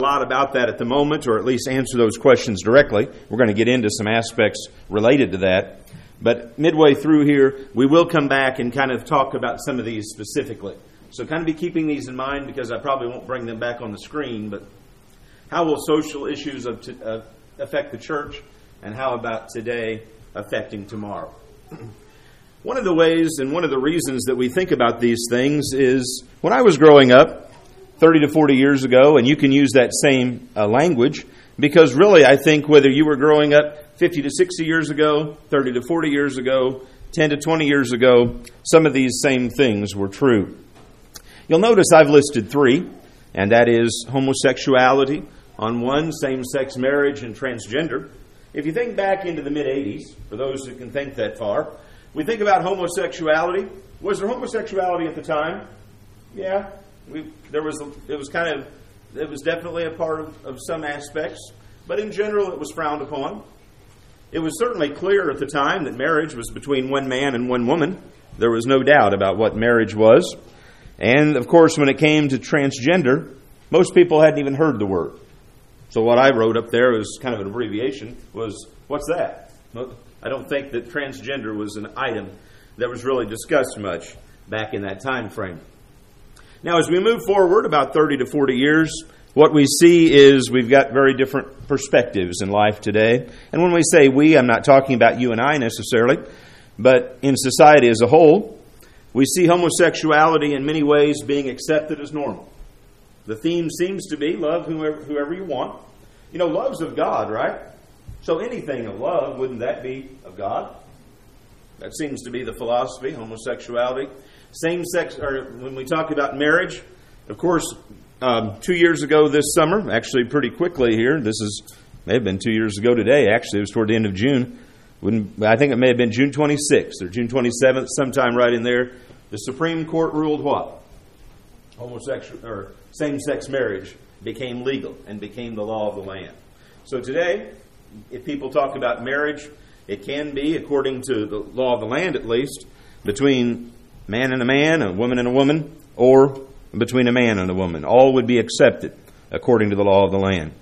A lot about that at the moment, or at least answer those questions directly. We're going to get into some aspects related to that. But midway through here, we will come back and kind of talk about some of these specifically. So kind of be keeping these in mind because I probably won't bring them back on the screen. But how will social issues affect the church, and how about today affecting tomorrow? One of the ways and one of the reasons that we think about these things is when I was growing up 30 to 40 years ago, and you can use that same language, because really I think whether you were growing up 50 to 60 years ago, 30 to 40 years ago, 10 to 20 years ago, some of these same things were true. You'll notice I've listed three, and that is homosexuality on one, same-sex marriage, and transgender. If you think back into the mid-'80s, for those who can think that far, we think about homosexuality. Was there homosexuality at the time? Yeah. It was definitely a part of some aspects, but in general it was frowned upon. It was certainly clear at the time that marriage was between one man and one woman. There was no doubt about what marriage was. And of course, when it came to transgender, most people hadn't even heard the word. So what I wrote up there was kind of an abbreviation, was, what's that? I don't think that transgender was an item that was really discussed much back in that time frame. Now, as we move forward about 30 to 40 years, what we see is we've got very different perspectives in life today. And when we say we, I'm not talking about you and I necessarily, but in society as a whole, we see homosexuality in many ways being accepted as normal. The theme seems to be love whoever you want. You know, love's of God, right? So anything of love, wouldn't that be of God? That seems to be the philosophy, homosexuality. Same-sex, or when we talk about marriage, of course, 2 years ago this summer, actually pretty quickly here, may have been 2 years ago today, actually, it was toward the end of June. I think it may have been June 26th or June 27th, sometime right in there. The Supreme Court ruled what? Homosexual or same-sex marriage became legal and became the law of the land. So today, if people talk about marriage, it can be, according to the law of the land at least, between man and a man, a woman and a woman, or between a man and a woman. All would be accepted according to the law of the land.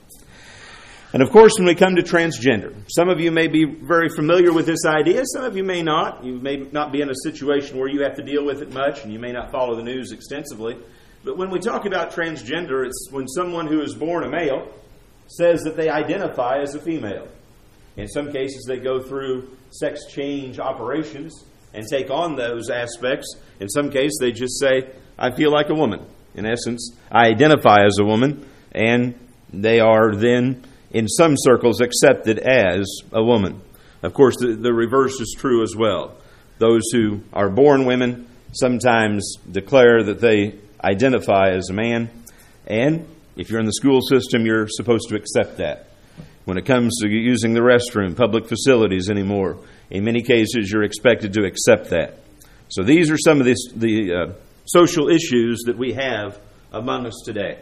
And of course, when we come to transgender, some of you may be very familiar with this idea, some of you may not. You may not be in a situation where you have to deal with it much, and you may not follow the news extensively. But when we talk about transgender, it's when someone who is born a male says that they identify as a female. In some cases, they go through sex change operations and take on those aspects. In some cases, they just say, I feel like a woman. In essence, I identify as a woman, and they are then, in some circles, accepted as a woman. Of course, the reverse is true as well. Those who are born women sometimes declare that they identify as a man, and if you're in the school system, you're supposed to accept that. When it comes to using the restroom, public facilities anymore, in many cases, you're expected to accept that. So these are some of the social issues that we have among us today.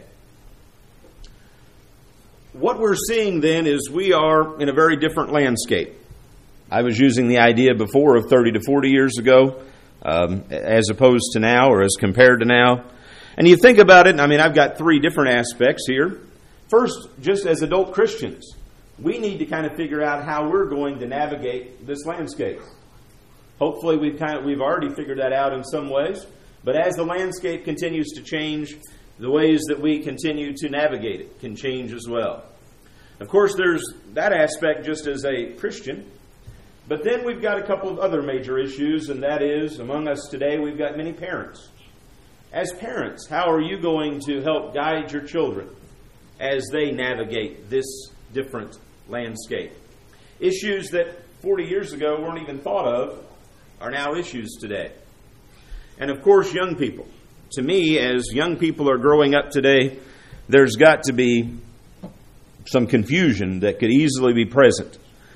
What we're seeing then is we are in a very different landscape. I was using the idea before of 30 to 40 years ago as opposed to now, or as compared to now. And you think about it, I've got three different aspects here. First, just as adult Christians, we need to kind of figure out how we're going to navigate this landscape. Hopefully we've already figured that out in some ways. But as the landscape continues to change, the ways that we continue to navigate it can change as well. Of course, there's that aspect just as a Christian. But then we've got a couple of other major issues, and that is, among us today, we've got many parents. As parents, how are you going to help guide your children as they navigate this different landscape? Issues that 40 years ago weren't even thought of are now issues today. And of course, young people. To me, as young people are growing up today, there's got to be some confusion that could easily be present.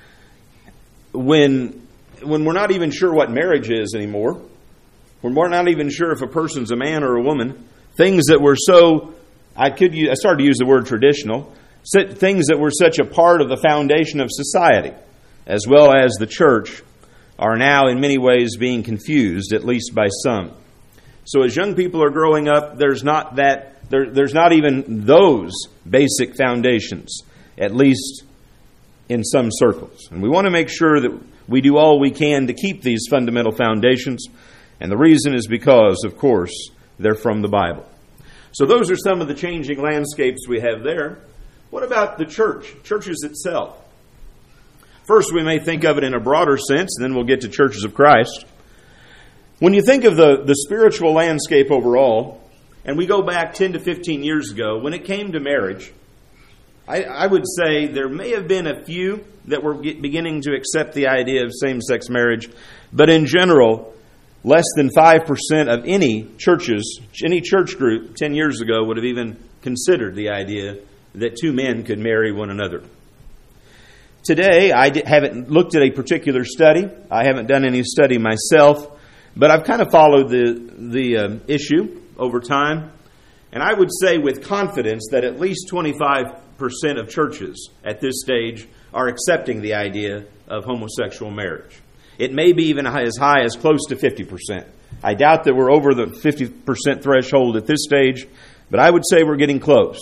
When we're not even sure what marriage is anymore, when we're not even sure if a person's a man or a woman, things that were so, I started to use the word traditional, things that were such a part of the foundation of society, as well as the church, are now in many ways being confused, at least by some. So as young people are growing up, there's not that there's not even those basic foundations, at least in some circles. And we want to make sure that we do all we can to keep these fundamental foundations. And the reason is because, of course, they're from the Bible. So those are some of the changing landscapes we have there. What about the church, churches itself? First, we may think of it in a broader sense, and then we'll get to churches of Christ. When you think of the spiritual landscape overall, and we go back 10 to 15 years ago, when it came to marriage, I would say there may have been a few that were beginning to accept the idea of same-sex marriage, but in general, less than 5% of any church group 10 years ago would have even considered the idea that two men could marry one another. Today, I haven't looked at a particular study. I haven't done any study myself, but I've kind of followed the issue over time. And I would say with confidence that at least 25% of churches at this stage are accepting the idea of homosexual marriage. It may be even as high as close to 50%. I doubt that we're over the 50% threshold at this stage, but I would say we're getting close.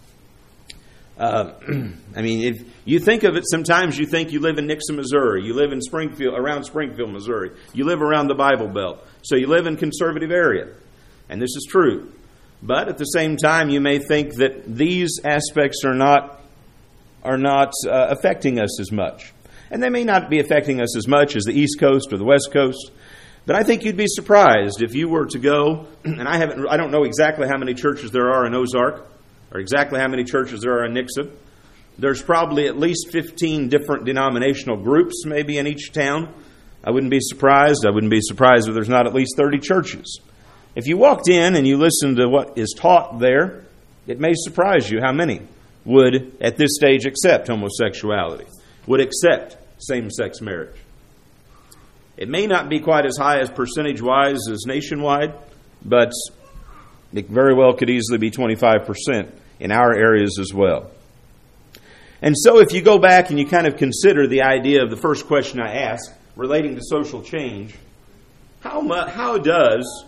If you think of it, sometimes you think you live in Nixa, Missouri. You live in around Springfield, Missouri. You live around the Bible Belt. So you live in a conservative area. And this is true. But at the same time, you may think that these aspects are not affecting us as much. And they may not be affecting us as much as the East Coast or the West Coast. But I think you'd be surprised if you were to go, and I don't know exactly how many churches there are in Ozark, or exactly how many churches there are in Nixa. There's probably at least 15 different denominational groups maybe in each town. I wouldn't be surprised. I wouldn't be surprised if there's not at least 30 churches. If you walked in and you listened to what is taught there, it may surprise you how many would, at this stage, accept homosexuality, would accept same-sex marriage. It may not be quite as high as percentage-wise as nationwide, but it very well could easily be 25% in our areas as well. And so if you go back and you kind of consider the idea of the first question I asked relating to social change, how does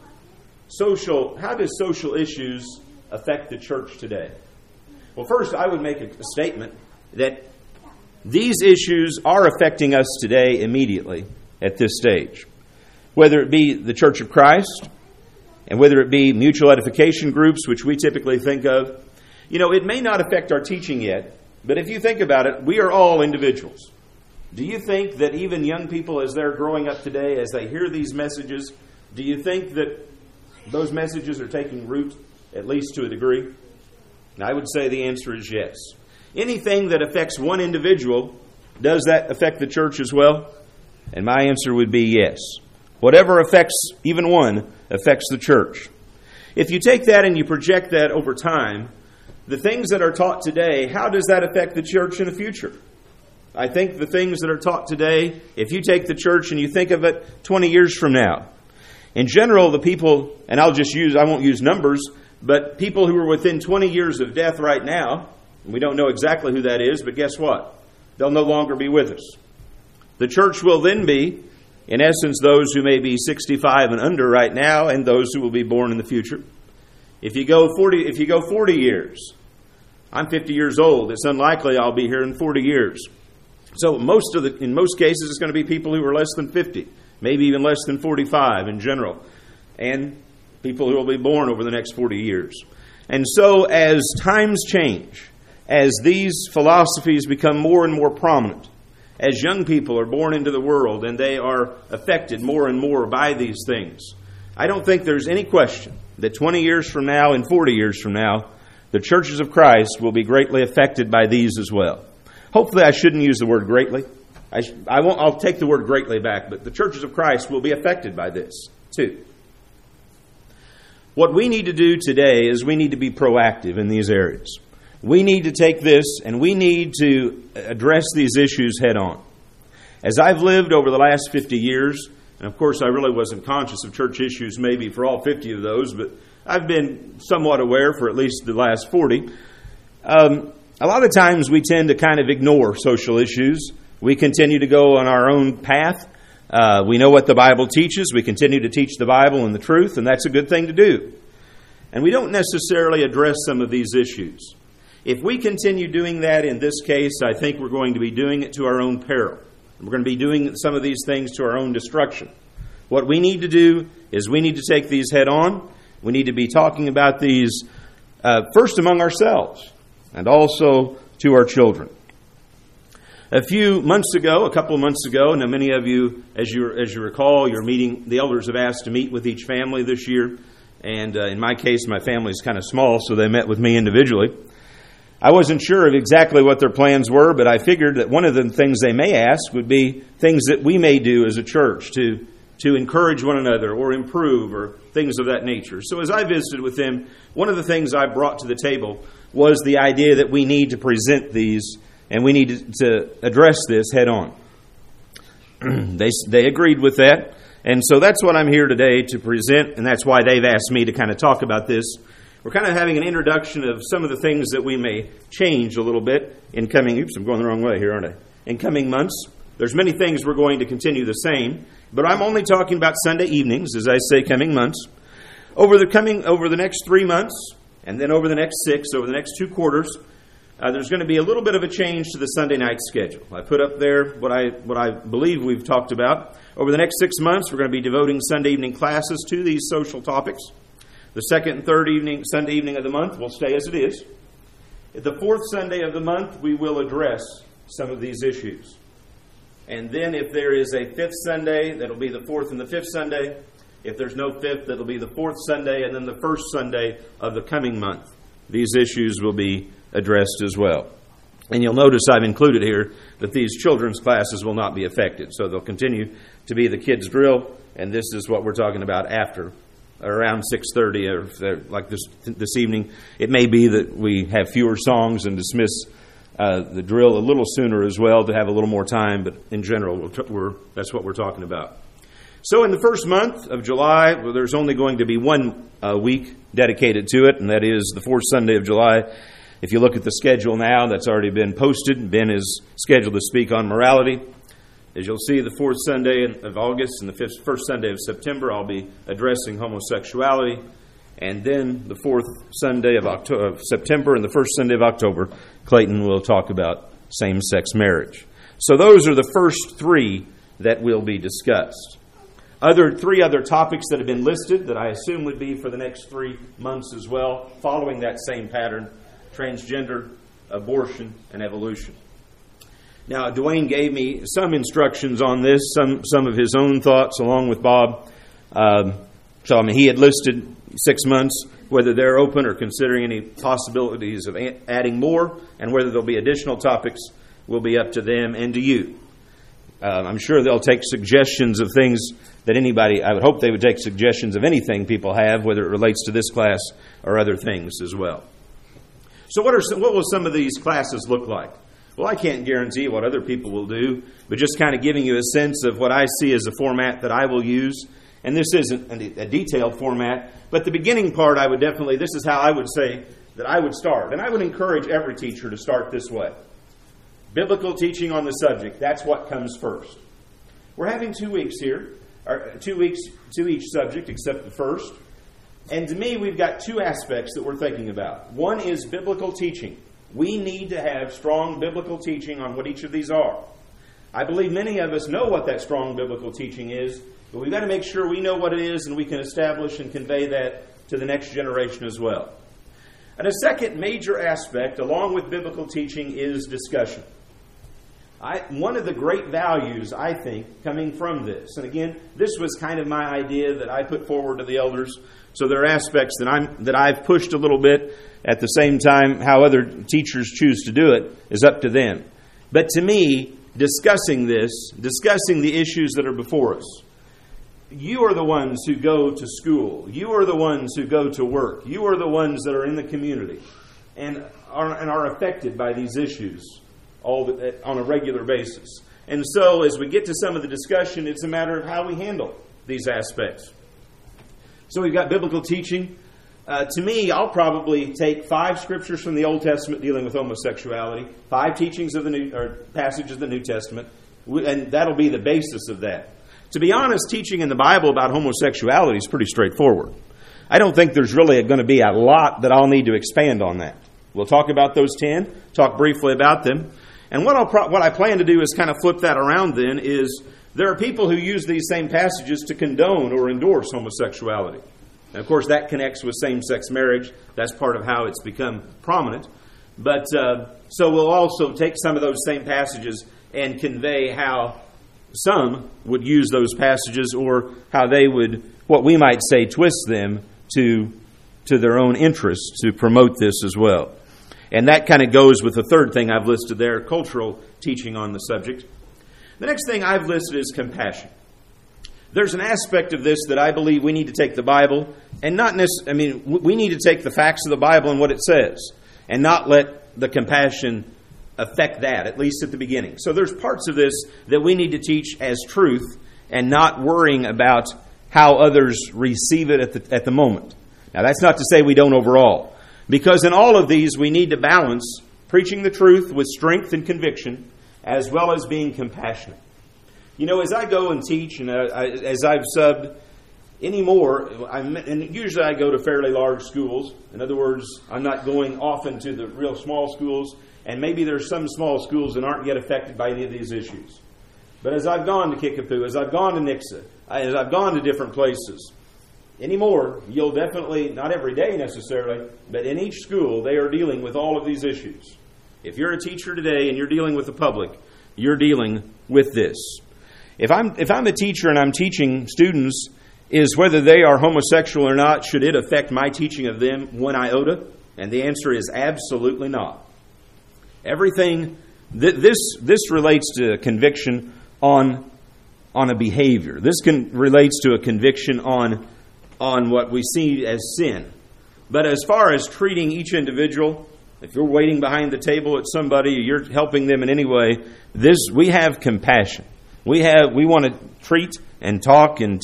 social issues affect the church today? Well, first, I would make a statement that these issues are affecting us today immediately at this stage. Whether it be the Church of Christ, and whether it be mutual edification groups, which we typically think of, it may not affect our teaching yet, but if you think about it, we are all individuals. Do you think that even young people, as they're growing up today, as they hear these messages, do you think that those messages are taking root, at least to a degree? And I would say the answer is yes. Anything that affects one individual, does that affect the church as well? And my answer would be yes. Whatever affects even one affects the church. If you take that and you project that over time, the things that are taught today, how does that affect the church in the future? I think the things that are taught today, if you take the church and you think of it 20 years from now, in general, the people, and I won't use numbers, but people who are within 20 years of death right now, we don't know exactly who that is, but guess what? They'll no longer be with us. The church will then be, in essence, those who may be 65 and under right now, and those who will be born in the future. If you go 40 years, I'm 50 years old. It's unlikely I'll be here in 40 years. So in most cases, it's going to be people who are less than 50, maybe even less than 45 in general, and people who will be born over the next 40 years. And so as times change, as these philosophies become more and more prominent, as young people are born into the world and they are affected more and more by these things, I don't think there's any question that 20 years from now and 40 years from now, the churches of Christ will be greatly affected by these as well. Hopefully I shouldn't use the word greatly. I'll take the word greatly back, but the churches of Christ will be affected by this too. What we need to do today is we need to be proactive in these areas. We need to take this and we need to address these issues head on. As I've lived over the last 50 years, and of course I really wasn't conscious of church issues maybe for all 50 of those, but I've been somewhat aware for at least the last 40. A lot of times we tend to kind of ignore social issues. We continue to go on our own path. We know what the Bible teaches. We continue to teach the Bible and the truth, and that's a good thing to do. and we don't necessarily address some of these issues. If we continue doing that in this case, I think we're going to be doing it to our own peril. We're going to be doing some of these things to our own destruction. What we need to do is we need to take these head on. We need to be talking about these first among ourselves and also to our children. A couple of months ago, now many of you, as you recall, you're meeting, the elders have asked to meet with each family this year. And in my case, my family is kind of small, so they met with me individually. I wasn't sure of exactly what their plans were, but I figured that one of the things they may ask would be things that we may do as a church to encourage one another or improve or things of that nature. So as I visited with them, one of the things I brought to the table was the idea that we need to present these and we need to address this head on. They agreed with that. And so that's what I'm here today to present, and that's why they've asked me to kind of talk about this. We're kind of having an introduction of some of the things that we may change a little bit in coming, I'm going the wrong way here, aren't I? In coming months. There's many things we're going to continue the same, but I'm only talking about Sunday evenings, as I say, coming months. Over the next 3 months, and then over the next 6, over the next 2 quarters, there's going to be a little bit of a change to the Sunday night schedule. I put up there what I believe we've talked about. Over the next 6 months, we're going to be devoting Sunday evening classes to these social topics. The second and third Sunday evening of the month will stay as it is. At the fourth Sunday of the month, we will address some of these issues. And then if there is a fifth Sunday, that'll be the fourth and the fifth Sunday. If there's no fifth, that'll be the fourth Sunday, and then the first Sunday of the coming month. These issues will be addressed as well. And you'll notice I've included here that these children's classes will not be affected. So they'll continue to be the kids' drill, and this is what we're talking about after, around 6:30, or like this evening. It may be that we have fewer songs and dismiss the drill a little sooner as well to have a little more time, but in general, that's what we're talking about. So in the first month of July, there's only going to be 1 week dedicated to it, and that is the fourth Sunday of July. If you look at the schedule now, that's already been posted. Ben is scheduled to speak on morality. As you'll see, the fourth Sunday of August and the first Sunday of September, I'll be addressing homosexuality. And then the fourth Sunday of September and the first Sunday of October, Clayton will talk about same-sex marriage. So those are the first 3 that will be discussed. 3 other topics that have been listed that I assume would be for the next 3 months as well, following that same pattern: transgender, abortion, and evolution. Now, Dwayne gave me some instructions on this, some of his own thoughts along with Bob. He had listed 6 months, whether they're open or considering any possibilities of adding more, and whether there'll be additional topics will be up to them and to you. I'm sure they'll take suggestions of things that I would hope they would take suggestions of anything people have, whether it relates to this class or other things as well. So what will some of these classes look like? Well, I can't guarantee what other people will do, but just kind of giving you a sense of what I see as a format that I will use. And this isn't a detailed format, but the beginning part this is how I would say that I would start. And I would encourage every teacher to start this way. Biblical teaching on the subject, that's what comes first. We're having 2 weeks here, or 2 weeks to each subject except the first. And to me, we've got 2 aspects that we're thinking about. One is biblical teaching. We need to have strong biblical teaching on what each of these are. I believe many of us know what that strong biblical teaching is, but we've got to make sure we know what it is and we can establish and convey that to the next generation as well. And a second major aspect, along with biblical teaching, is discussion. One of the great values, I think, coming from this, and again, this was kind of my idea that I put forward to the elders, so there are aspects that I've pushed a little bit. At the same time, how other teachers choose to do it is up to them. But to me, discussing the issues that are before us, you are the ones who go to school. You are the ones who go to work. You are the ones that are in the community and are affected by these issues on a regular basis. And so as we get to some of the discussion, it's a matter of how we handle these aspects. So we've got biblical teaching. To me, I'll probably take 5 scriptures from the Old Testament dealing with homosexuality, 5 teachings of passages of the New Testament, and that'll be the basis of that. To be honest, teaching in the Bible about homosexuality is pretty straightforward. I don't think there's really going to be a lot that I'll need to expand on that. We'll talk about those 10, talk briefly about them. And what I plan to do is kind of flip that around then is there are people who use these same passages to condone or endorse homosexuality. And of course, that connects with same-sex marriage. That's part of how it's become prominent. But so we'll also take some of those same passages and convey how some would use those passages or how they would, what we might say, twist them to their own interests to promote this as well. And that kind of goes with the third thing I've listed there, cultural teaching on the subject. The next thing I've listed is compassion. There's an aspect of this that I believe we need to take the Bible and not necessarily, we need to take the facts of the Bible and what it says and not let the compassion affect that, at least at the beginning. So there's parts of this that we need to teach as truth and not worrying about how others receive it at the moment. Now, that's not to say we don't overall, because in all of these we need to balance preaching the truth with strength and conviction as well as being compassionate. You know, as I go and teach, and as I've subbed anymore, and usually I go to fairly large schools. In other words, I'm not going often to the real small schools, and maybe there's some small schools that aren't yet affected by any of these issues. But as I've gone to Kickapoo, as I've gone to Nixa, as I've gone to different places, anymore, you'll definitely, not every day necessarily, but in each school, they are dealing with all of these issues. If you're a teacher today and you're dealing with the public, you're dealing with this. If I'm a teacher and I'm teaching students, is whether they are homosexual or not, should it affect my teaching of them one iota? And the answer is absolutely not. Everything, this relates to conviction on a behavior. This relates to a conviction on what we see as sin. But as far as treating each individual, if you're waiting behind the table at somebody, you're helping them in any way, we have compassion. We want to treat and talk and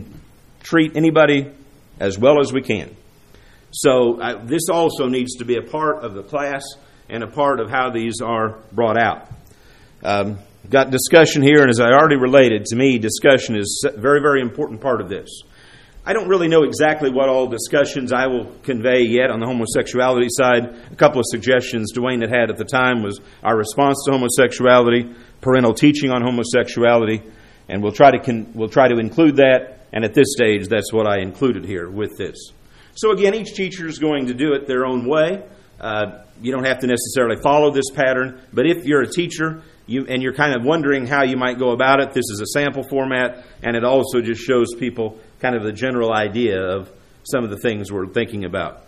treat anybody as well as we can. So this also needs to be a part of the class and a part of how these are brought out. Got discussion here, and as I already related, to me, discussion is a very, very important part of this. I don't really know exactly what all discussions I will convey yet on the homosexuality side. A couple of suggestions Dwayne had at the time was our response to homosexuality, parental teaching on homosexuality, and we'll try to include that. And at this stage, that's what I included here with this. So again, each teacher is going to do it their own way. You don't have to necessarily follow this pattern, but if you're a teacher and you're kind of wondering how you might go about it, this is a sample format, and it also just shows people kind of the general idea of some of the things we're thinking about.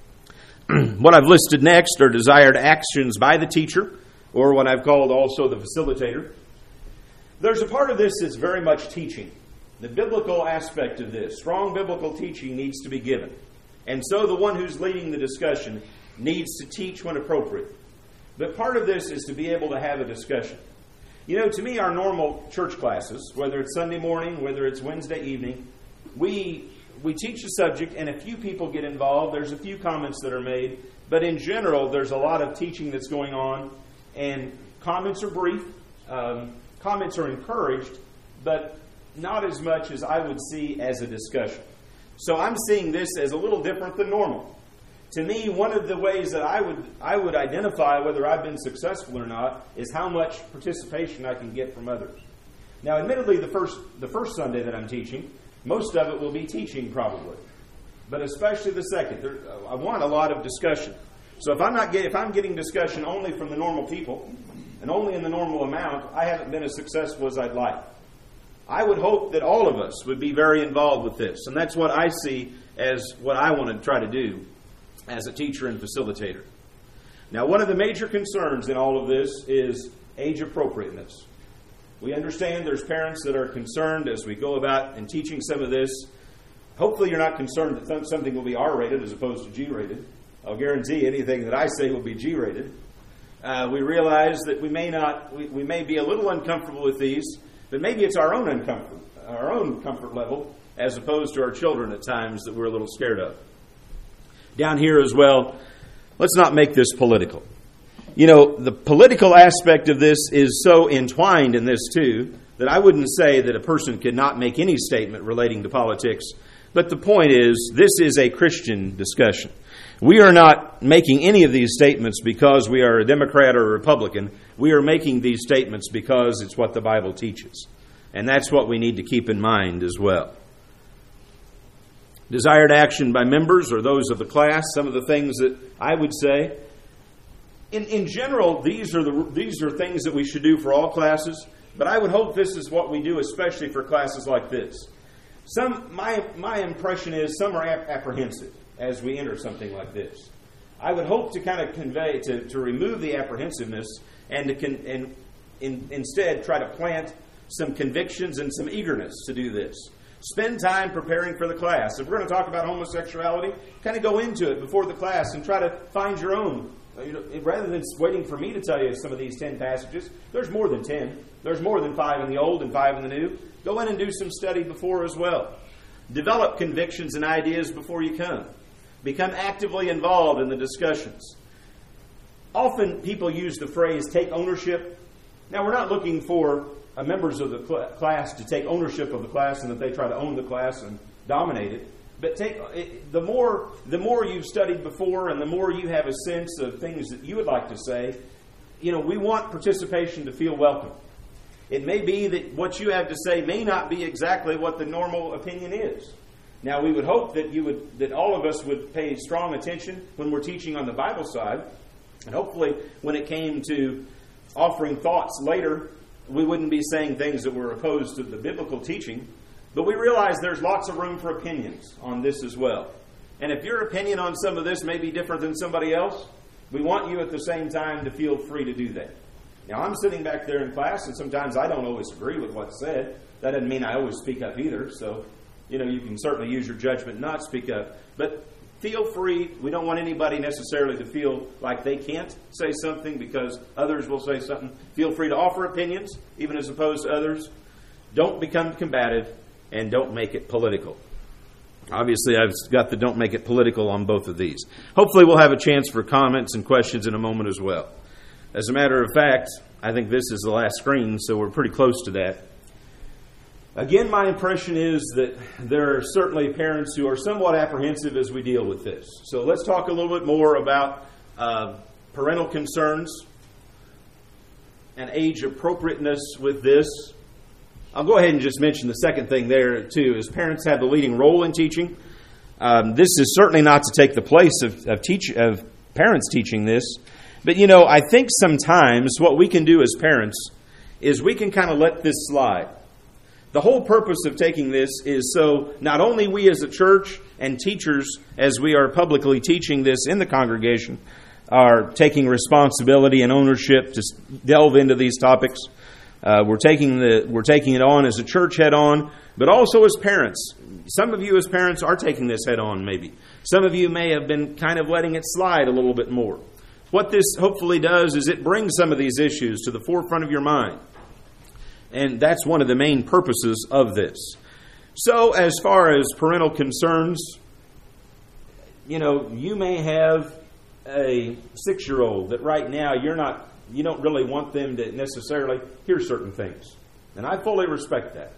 What I've listed next are desired actions by the teacher, or what I've called also the facilitator. There's a part of this that's very much teaching. The biblical aspect of this, strong biblical teaching needs to be given. And so the one who's leading the discussion needs to teach when appropriate. But part of this is to be able to have a discussion. You know, to me, our normal church classes, whether it's Sunday morning, whether it's Wednesday evening, we teach the subject and a few people get involved. There's a few comments that are made. But in general, there's a lot of teaching that's going on. And comments are brief. Comments are encouraged, but not as much as I would see as a discussion. So I'm seeing this as a little different than normal. To me, one of the ways that I would identify whether I've been successful or not is how much participation I can get from others. Now, admittedly, the first Sunday that I'm teaching, most of it will be teaching probably, but especially the second. I want a lot of discussion. So if I'm getting discussion only from the normal people and only in the normal amount, I haven't been as successful as I'd like. I would hope that all of us would be very involved with this, and that's what I see as what I want to try to do as a teacher and facilitator. Now, one of the major concerns in all of this is age appropriateness. We understand there's parents that are concerned as we go about in teaching some of this. Hopefully you're not concerned that something will be R-rated as opposed to G-rated. I'll guarantee anything that I say will be G-rated. We realize that we may be a little uncomfortable with these, but maybe it's our own comfort level as opposed to our children at times that we're a little scared of. Down here as well, let's not make this political. You know, the political aspect of this is so entwined in this too that I wouldn't say that a person could not make any statement relating to politics, But the point is, this is a Christian discussion. We are not making any of these statements because we are a Democrat or a Republican. We are making these statements because it's what the Bible teaches. And that's what we need to keep in mind as well. Desired action by members or those of the class, some of the things that I would say. In general, these are things that we should do for all classes, but I would hope this is what we do especially for classes like this. My impression is some are apprehensive as we enter something like this. I would hope to kind of convey, to remove the apprehensiveness and instead try to plant some convictions and some eagerness to do this. Spend time preparing for the class. If we're going to talk about homosexuality, kind of go into it before the class and try to find your own. Rather than waiting for me to tell you some of these 10 passages, there's more than 10. There's more than 5 in the Old and 5 in the New. Go in and do some study before as well. Develop convictions and ideas before you come. Become actively involved in the discussions. Often people use the phrase, take ownership. Now, we're not looking for members of the class to take ownership of the class and that they try to own the class and dominate it. But the more you've studied before and the more you have a sense of things that you would like to say, we want participation to feel welcome. It may be that what you have to say may not be exactly what the normal opinion is. Now, we would hope that all of us would pay strong attention when we're teaching on the Bible side. And hopefully, when it came to offering thoughts later, we wouldn't be saying things that were opposed to the biblical teaching. But we realize there's lots of room for opinions on this as well. And if your opinion on some of this may be different than somebody else, we want you at the same time to feel free to do that. Now, I'm sitting back there in class, and sometimes I don't always agree with what's said. That doesn't mean I always speak up either. So, you can certainly use your judgment not speak up. But feel free. We don't want anybody necessarily to feel like they can't say something because others will say something. Feel free to offer opinions, even as opposed to others. Don't become combative, and don't make it political. Obviously, I've got the don't make it political on both of these. Hopefully, we'll have a chance for comments and questions in a moment as well. As a matter of fact, I think this is the last screen, so we're pretty close to that. Again, my impression is that there are certainly parents who are somewhat apprehensive as we deal with this. So let's talk a little bit more about parental concerns and age appropriateness with this. I'll go ahead and just mention the second thing there, too, is parents have the leading role in teaching. This is certainly not to take the place of parents teaching this. But, I think sometimes what we can do as parents is we can kind of let this slide. The whole purpose of taking this is so not only we as a church and teachers, as we are publicly teaching this in the congregation, are taking responsibility and ownership to delve into these topics. We're taking it on as a church head on, but also as parents. Some of you as parents are taking this head on, maybe. Some of you may have been kind of letting it slide a little bit more. What this hopefully does is it brings some of these issues to the forefront of your mind. And that's one of the main purposes of this. So as far as parental concerns, you may have a 6-year-old that right now you don't really want them to necessarily hear certain things. And I fully respect that.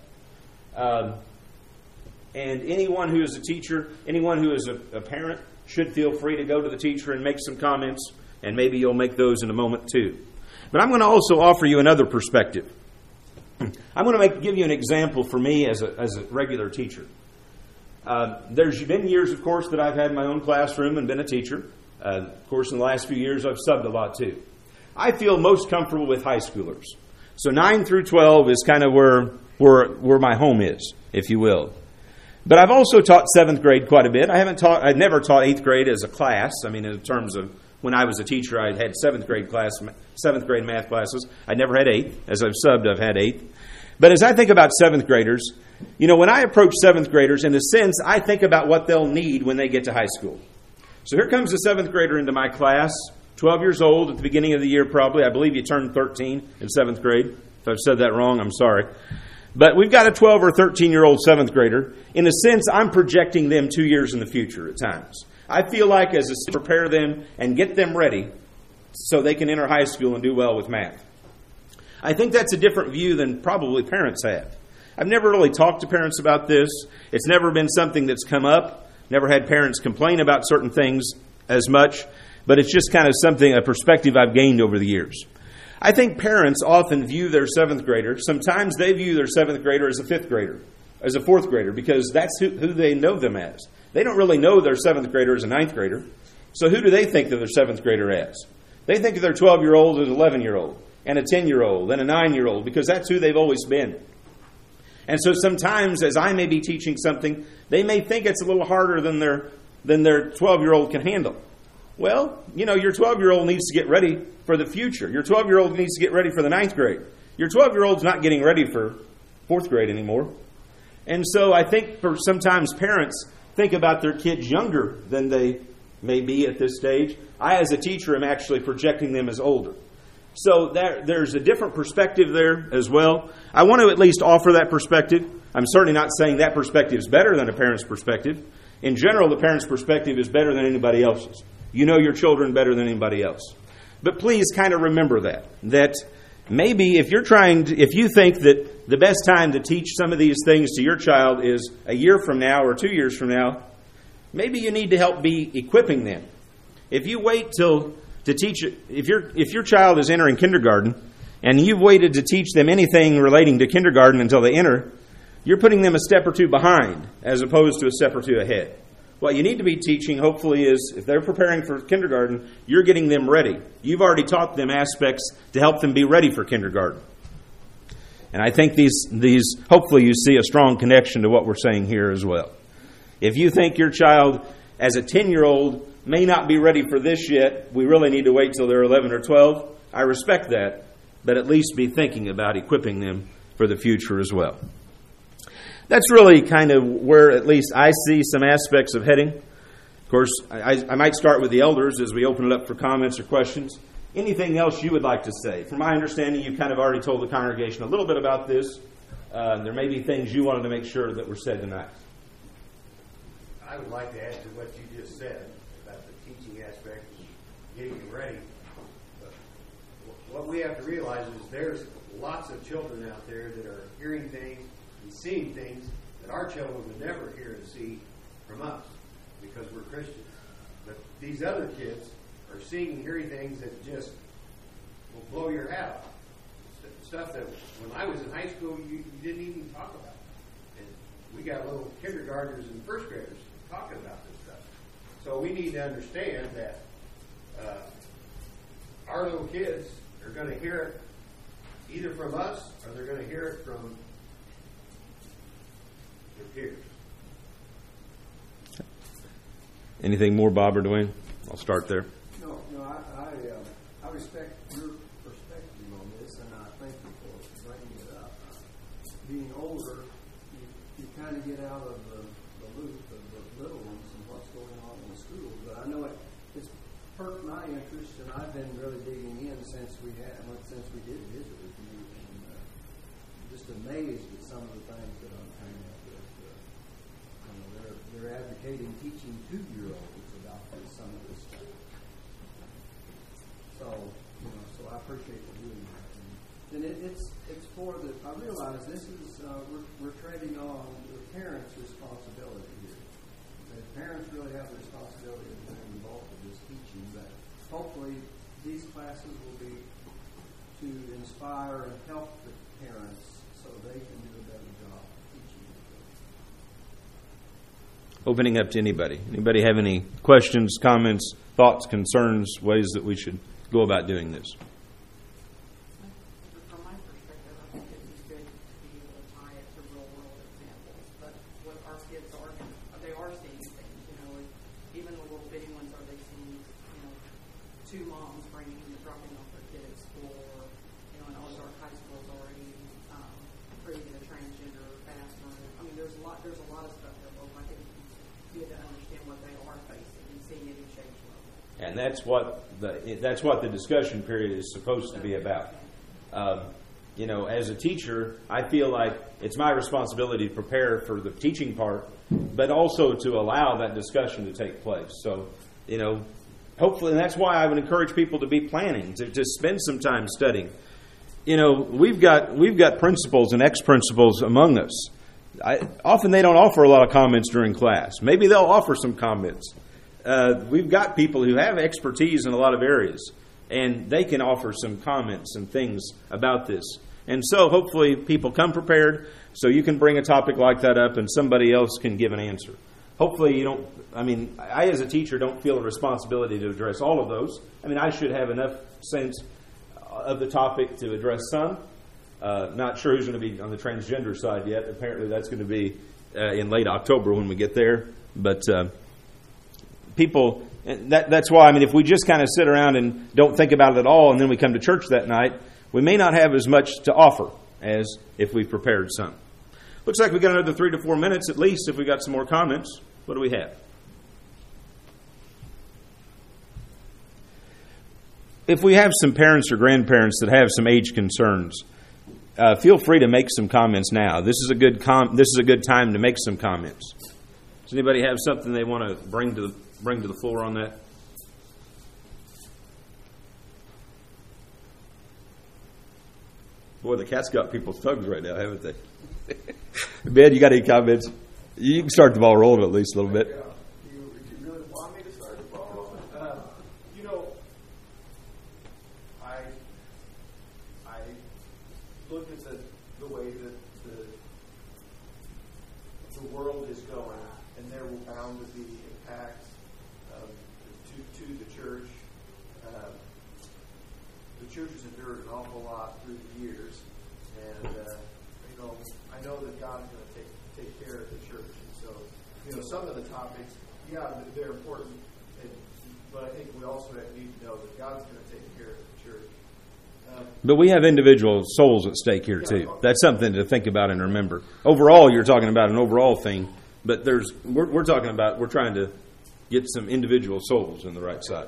And anyone who is a teacher, anyone who is a parent, should feel free to go to the teacher and make some comments. And maybe you'll make those in a moment too. But I'm going to also offer you another perspective. I'm going to give you an example for me as a regular teacher. There's been years, of course, that I've had my own classroom and been a teacher. Of course, in the last few years, I've subbed a lot too. I feel most comfortable with high schoolers. So 9 through 12 is kind of where my home is, if you will. But I've also taught 7th grade quite a bit. I've never taught 8th grade as a class. I mean, in terms of when I was a teacher, I had 7th grade math classes. I never had 8th. As I've subbed, I've had 8th. But as I think about 7th graders, when I approach 7th graders, in a sense, I think about what they'll need when they get to high school. So here comes a 7th grader into my class, 12 years old at the beginning of the year probably. I believe you turned 13 in 7th grade. If I've said that wrong, I'm sorry. But we've got a 12 or 13-year-old 7th grader. In a sense, I'm projecting them 2 years in the future at times. I feel like as a prepare them and get them ready so they can enter high school and do well with math. I think that's a different view than probably parents have. I've never really talked to parents about this. It's never been something that's come up. Never had parents complain about certain things as much. But it's just kind of a perspective I've gained over the years. I think parents often view their 7th grader, sometimes they view their 7th grader as a 5th grader, as a 4th grader, because that's who they know them as. They don't really know their 7th grader as a 9th grader. So who do they think of their 7th grader as? They think of their 12-year-old as an 11-year-old, and a 10-year-old, and a 9-year-old, because that's who they've always been. And so sometimes, as I may be teaching something, they may think it's a little harder than their 12-year-old can handle. Well, your 12-year-old needs to get ready for the future. Your 12-year-old needs to get ready for the 9th grade. Your 12-year-old's not getting ready for 4th grade anymore. And so I think sometimes parents think about their kids younger than they may be at this stage. I, as a teacher, am actually projecting them as older. So there's a different perspective there as well. I want to at least offer that perspective. I'm certainly not saying that perspective is better than a parent's perspective. In general, the parent's perspective is better than anybody else's. You know your children better than anybody else. But please kind of remember that maybe if you think that the best time to teach some of these things to your child is a year from now or 2 years from now, maybe you need to help be equipping them. If you wait to teach, if your child is entering kindergarten and you've waited to teach them anything relating to kindergarten until they enter, you're putting them a step or two behind as opposed to a step or two ahead. What you need to be teaching, hopefully, is if they're preparing for kindergarten, you're getting them ready. You've already taught them aspects to help them be ready for kindergarten. And I think these hopefully you see a strong connection to what we're saying here as well. If you think your child, as a 10-year-old, may not be ready for this yet, we really need to wait till they're 11 or 12, I respect that, but at least be thinking about equipping them for the future as well. That's really kind of where at least I see some aspects of heading. Of course, I might start with the elders as we open it up for comments or questions. Anything else you would like to say? From my understanding, you've kind of already told the congregation a little bit about this. There may be things you wanted to make sure that were said tonight. I would like to add to what you just said about the teaching aspect and getting them ready. But what we have to realize is there's lots of children out there that are hearing things and seeing things that our children would never hear and see from us because we're Christians. But these other kids are seeing and hearing things that just will blow your head off. Stuff that when I was in high school, you didn't even talk about. And we got little kindergartners and first graders talking about this stuff. So we need to understand that our little kids are going to hear it either from us or they're going to hear it from their peers. Anything more, Bob or Dwayne? I'll start there. No, I respect your perspective on this, and I thank you for bringing it up. Being older, you kind of get out of the loop of the little ones and what's going on in the school. But I know it's perked my interest, and I've been really digging in since we did visit with you, and just amazed at some of the things that I'm coming up with. They're advocating teaching 2-year-olds about some of this stuff. So I appreciate you doing that. And it's for the. I realize this is we're treading on the parents' responsibility here. The parents really have the responsibility of being involved in this teaching. But hopefully, these classes will be to inspire and help the parents so they can do a better job teaching. Opening up to anybody. Anybody have any questions, comments, thoughts, concerns, ways that we should go about doing this? From my perspective, I think it is good to be able to tie it to real-world examples. But what our kids are, they are seeing things. Even the little bitty ones, are they seeing, two moms dropping off their kid at school, or in Ozark High School is already creating a transgender bathroom. I mean, there's a lot of stuff that looks like it. Good to understand what they are facing and seeing any change level. And that's what the discussion period is supposed to be about. As a teacher, I feel like it's my responsibility to prepare for the teaching part, but also to allow that discussion to take place. So, hopefully, and that's why I would encourage people to be planning, to spend some time studying. we've got principals and ex-principals among us. Often they don't offer a lot of comments during class. Maybe they'll offer some comments. We've got people who have expertise in a lot of areas, and they can offer some comments and things about this. And so hopefully people come prepared so you can bring a topic like that up and somebody else can give an answer. Hopefully I as a teacher don't feel a responsibility to address all of those. I should have enough sense of the topic to address some. Not sure who's going to be on the transgender side yet. Apparently that's going to be in late October when we get there. But people, that's why, if we just kind of sit around and don't think about it at all and then we come to church that night, we may not have as much to offer as if we prepared some. Looks like we got another 3 to 4 minutes at least if we got some more comments. What do we have? If we have some parents or grandparents that have some age concerns, feel free to make some comments now. This is a good time to make some comments. Does anybody have something they want to bring to the floor on that? Boy, the cat's got people's tongues right now, haven't they? Ben, you got any comments? You can start the ball rolling at least a little bit. You really want me to start the ball rolling? I look at the way that the world is going, and there will bound to be impacts to the church. The church has endured an awful lot through the years, and I know that God's going to take care of the church. And so, some of the topics, they're important, but I think we also need to know that God's going to take care of the church. But we have individual souls at stake here too. That's something to think about and remember. Overall, you're talking about an overall thing, but we're trying to get some individual souls in the right side.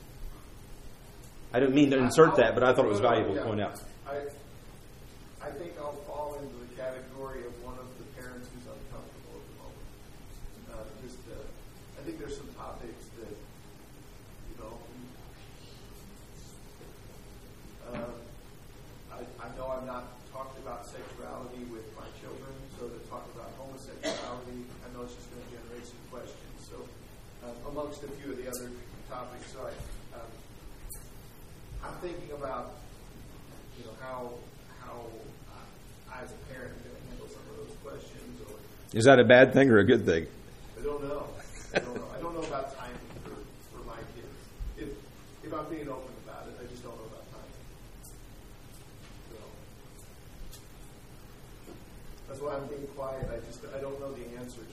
I didn't mean to insert that, but I thought it was valuable to point out. I think I'll fall into the category of one of the parents who's uncomfortable at the moment. I think there's some topics that, I know I've not talked about sexuality with my children, so to talk about homosexuality, I know it's just going to generate some questions. So, amongst a few of the other topics, so I'm thinking about, how I, as a parent, am going to handle some of those questions. Or is that a bad thing or a good thing? I don't know. I don't know about timing for my kids. If I'm being open about it, I just don't know about timing. So that's why I'm being quiet. I don't know the answers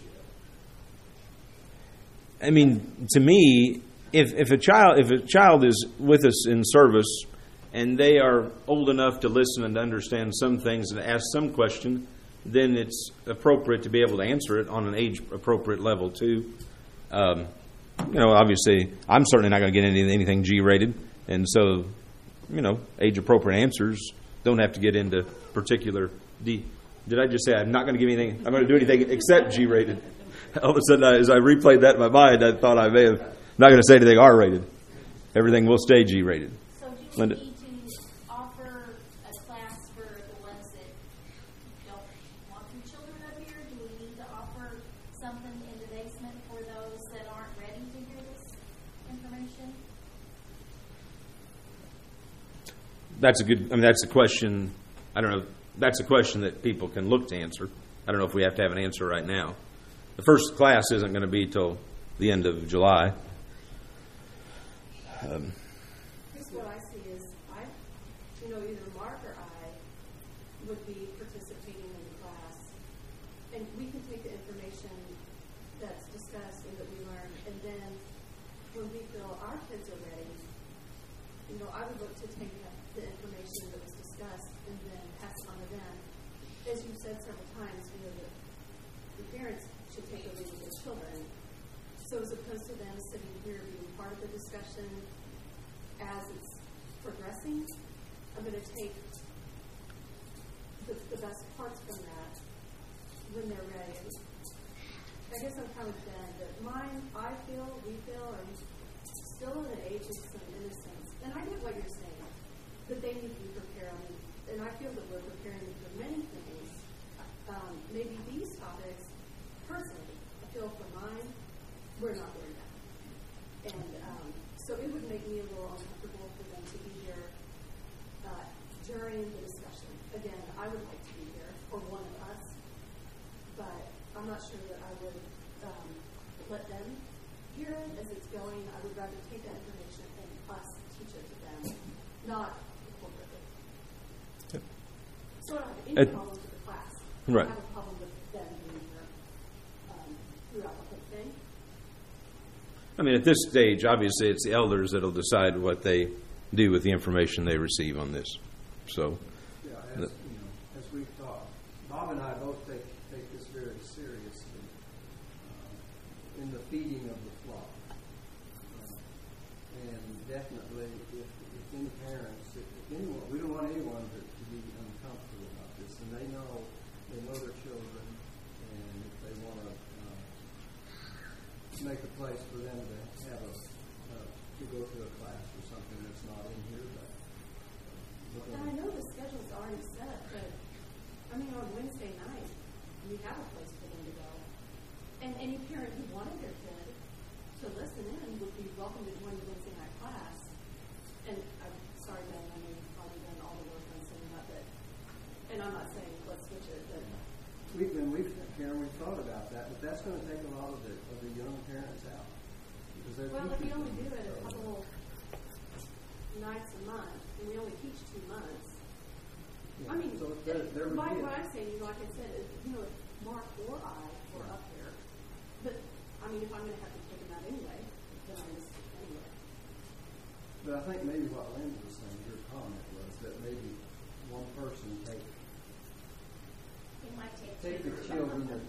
yet. To me, if a child is with us in service and they are old enough to listen and to understand some things and ask some question, then it's appropriate to be able to answer it on an age-appropriate level too. Obviously, I'm certainly not going to get anything G-rated, and so, age-appropriate answers don't have to get into particular D. Did I just say I'm not going to give anything? I'm going to do anything except G-rated. All of a sudden, as I replayed that in my mind, I thought I may have not going to say anything R-rated. Everything will stay G-rated. So do we Linda? need to offer a class for the ones that don't want their children up here? Do we need to offer something in the basement for those that aren't ready to hear this information? That's a question. I don't know. That's a question that people can look to answer. I don't know if we have to have an answer right now. The first class isn't going to be till the end of July. Here's what I see is, either Mark or I would be participating in the class, and we can take the information that's discussed and that we learn, and then when we feel our kids are ready, I would look to take the information that was discussed and then pass it on to them. As you said several times, that the parents should take a lead with their children. So as opposed to them sitting here being part of the discussion as it's progressing, I'm going to take the best parts from that when they're ready. I guess I'm kind of Ben, but we feel are still in an age of some innocence. And I get what you're saying, that they need to be prepared. and I feel that we're preparing them for many things. Maybe these topics, personally, I feel for mine, we're not there yet. And so it would make me a little uncomfortable for them to be here during the discussion. Again, I would like to be here, or one of us, but I'm not sure that I would let them hear it as it's going. I would rather take that information and us teach it to them, not corporately. Yep. So I don't have any problems with the class. Right. I have a problem with them being here throughout the whole thing. I mean, at this stage, obviously, it's the elders that'll decide what they do with the information they receive on this. So, Yeah, as we've talked, Bob and I both take this very seriously in the feeding of the flock. And definitely, if any parents, if anyone, we don't want anyone to be uncomfortable about this, and they know their children, and if they want to make a place for them to have to go to a class or something that's not in here, And I know the schedule's already set, but I mean, on Wednesday night, we have a place for them to go. And any parent who wanted their kid to listen in would be welcome to join the Wednesday night class. And I'm sorry, Ben, I know you've probably done all the work on setting up it. And I'm not saying let's switch it, but Karen, we've thought about that, but that's going to take a lot of the young parents out. Because well, if we only do it a couple nights a month, and we only teach 2 months. Yeah. I mean, So there would be what I'm saying, like I said, is, if Mark or I were up here, but I mean, if I'm going to have to take them out anyway, then I just anyway. But I think maybe what Linda was saying, your comment was that maybe one person take They might take the children that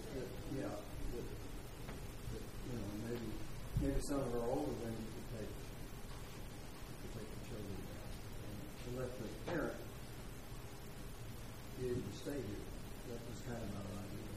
maybe some of our older women could take the children down and let the parent be able to stay here. That was kind of our idea.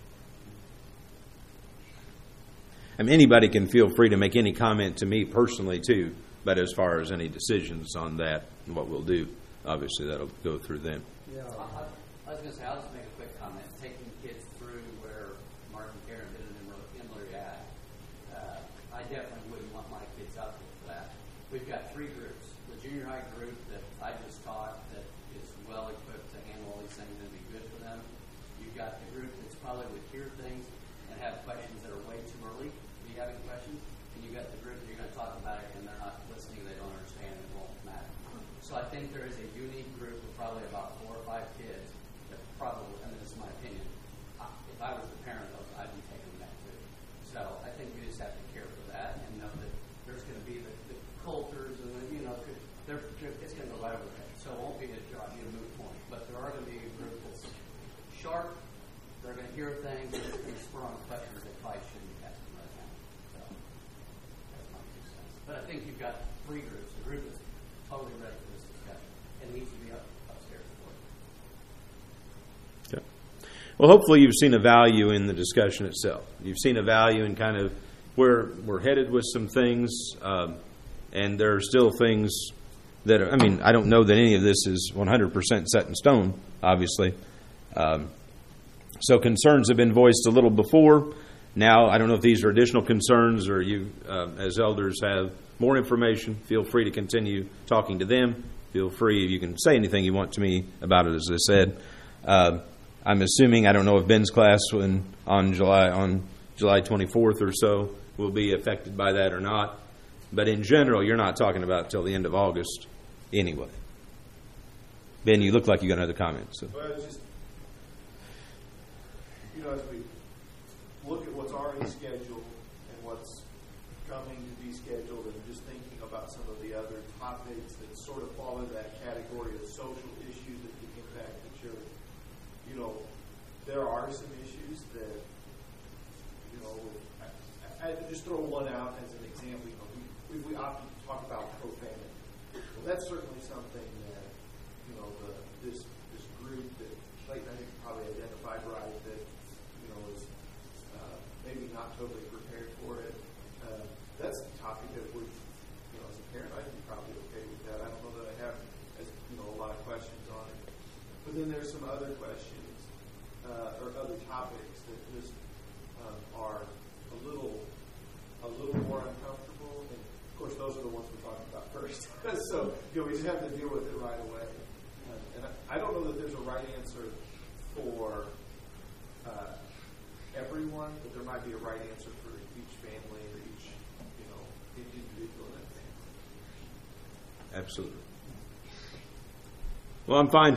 I mean, anybody can feel free to make any comment to me personally, too. But as far as any decisions on that and what we'll do, obviously that'll go through them. Yeah. I was going to say, I'll just make a quick comment. Taking kids through where Mark and Karen did it in Lariat, I definitely wouldn't want my kids out there for that. We've got 3 groups. The junior high group that I just taught that is well equipped to handle all these things and be good for them. You've got the group that's probably would hear things and have questions that are way too early to be having questions. And you've got the group that you're going to talk about it and they're not listening, they don't understand, it won't matter. So I think there is a unique group of probably about 4 or 5 kids that probably, and this is my opinion, if I was the parent of those, I'd be taking that too. So I think we just have to care for that and know that there's going to be the cultures and it's going to go right over there. So it won't be a moot point. But there are going to be a group that's sharp, they're going to hear things, and it's going to spur on questions that probably shouldn't be asking right now. So that's my 2 cents. But I think you've got 3 groups. The group is totally ready for this discussion and needs to be upstairs for it. Okay. Well, hopefully you've seen a value in the discussion itself. You've seen a value in kind of where we're headed with some things, and there are still things that are, I mean, I don't know that any of this is 100% set in stone, obviously. So concerns have been voiced a little before. Now, I don't know if these are additional concerns or you, as elders, have more information. Feel free to continue talking to them. Feel free, you can say anything you want to me about it, as I said. I'm assuming, I don't know if Ben's class on July 24th or so will be affected by that or not. But in general, you're not talking about till the end of August anyway. Ben, you look like you got another comment. So. Well, it's just, as we look at what's already scheduled and what's coming to be scheduled, and just thinking about some of the other topics that sort of fall into that category of social issues that can impact the church, there are some issues that, I just throw one out as an example. We often talk about profanity. Well, that's certainly something that, this group that Clayton, I think, probably identified right, that, is maybe not totally prepared for it. That's a topic that would, as a parent, I'd be probably okay with that. I don't know that I have, a lot of questions on it. But then there's some other questions or other topics that just are a little more uncomfortable. And of course, those are the ones we're talking about first. So we just have to deal with it right away. And I don't know that there's a right answer for everyone, but there might be a right answer for each family or each individual in that family. Absolutely. Well, I'm fine